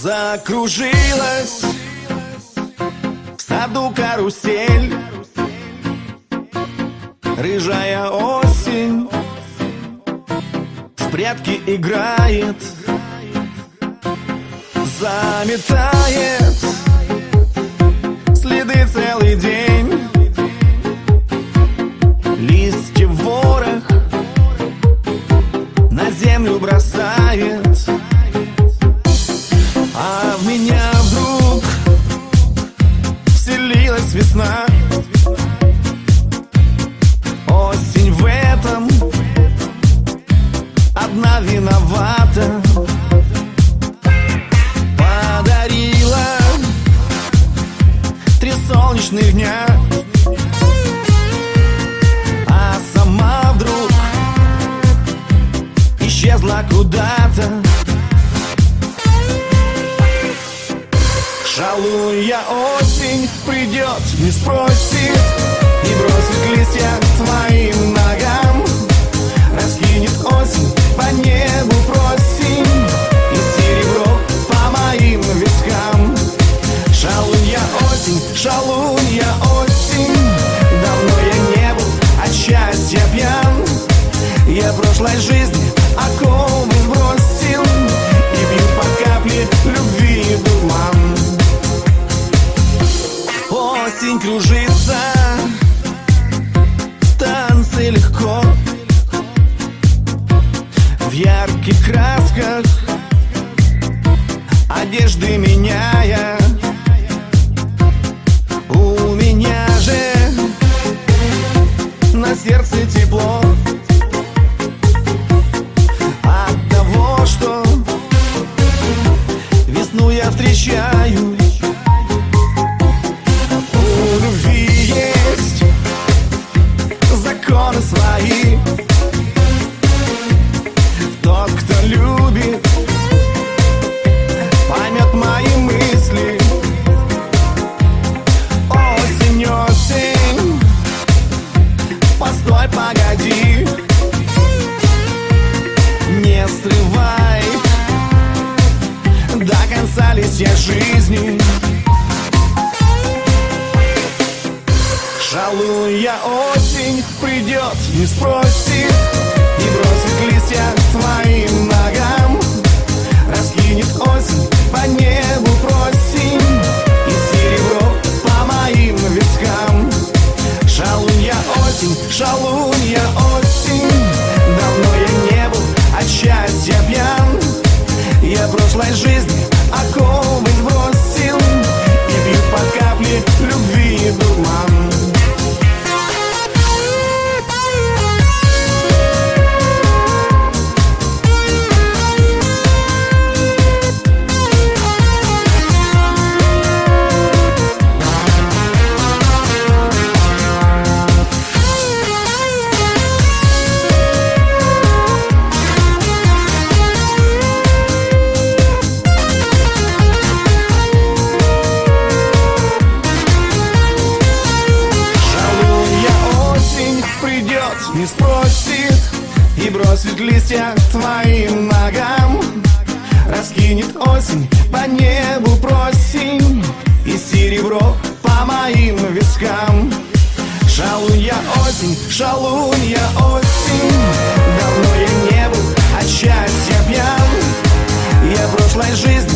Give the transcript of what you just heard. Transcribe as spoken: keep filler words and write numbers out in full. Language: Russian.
Закружилась в саду карусель, рыжая осень в прятки играет, заметает следы целый день, листья ворох на землю бросает. А в меня вдруг вселилась весна. Осень в этом одна виновата. Подарила три солнечных дня, а сама вдруг исчезла куда-то. Шалунья осень придет, не спросит, и бросит листья к твоим ногам. Раскинет осень по небу просень, и серебро по моим вискам. Шалунья осень, шалунья осень, давно я не был от счастья пьян. Я прошлой жизни оковы сбросил и пью по капле любви дурман. Осень кружится, в танце легко, в ярких красках одежды меняя. У меня же на сердце тепло от того, что весну я встречаю. Законы свои. Тот, кто любит, поймет мои мысли. Осень, осень, постой, погоди, не срывай до конца листья жизни. Шалунья осень придет, не спросит, и бросит листья к твоим ногам. Раскинет осень по небу просень, и серебро по моим вискам. Шалунья осень, шалунья осень, давно я не был от счастья пьян. Я прошлой жизни оковы сбросил и пью по капле любви дурман. Не спросит и бросит листья к твоим ногам. Раскинет осень по небу просень, и серебро по моим вискам. Шалунья осень, шалунья осень, давно я не был от счастья пьян. Я прошлой жизни